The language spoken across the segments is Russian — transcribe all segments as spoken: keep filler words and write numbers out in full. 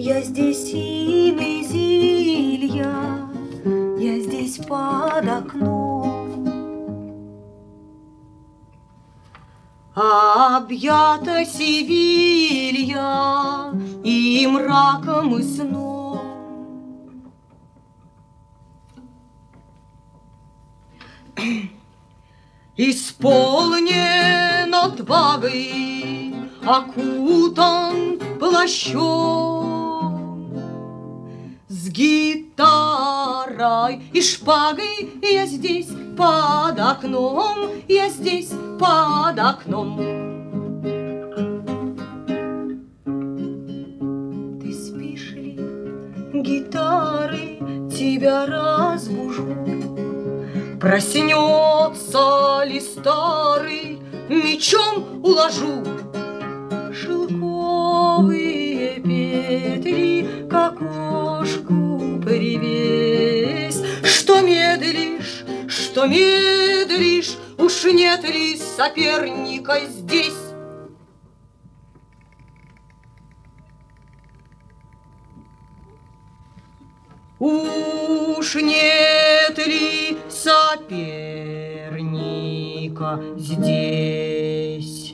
Я здесь синий зилья, я здесь под окном. Объята Севилья и мраком, и сном. Исполнен отвагой, окутан плащом, с гитарой и шпагой я здесь под окном, я здесь под окном. Ты спишь ли, гитары, тебя разбужу? Проснется ли старый, мечом уложу? Шелковые петли к окошку привесь. Что медлишь, что медлишь, уж нет ли соперника здесь? Уж нет ли соперника здесь?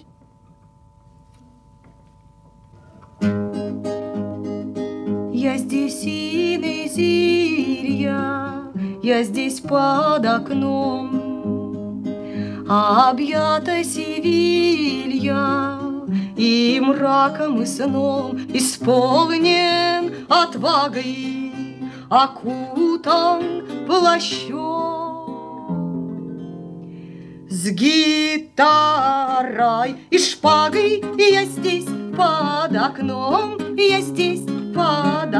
Я здесь синий зилья, я здесь под окном, объята Севилья и мраком, и сном, исполнен отвагой, окутан плащом, с гитарой и шпагой я здесь под окном, я здесь под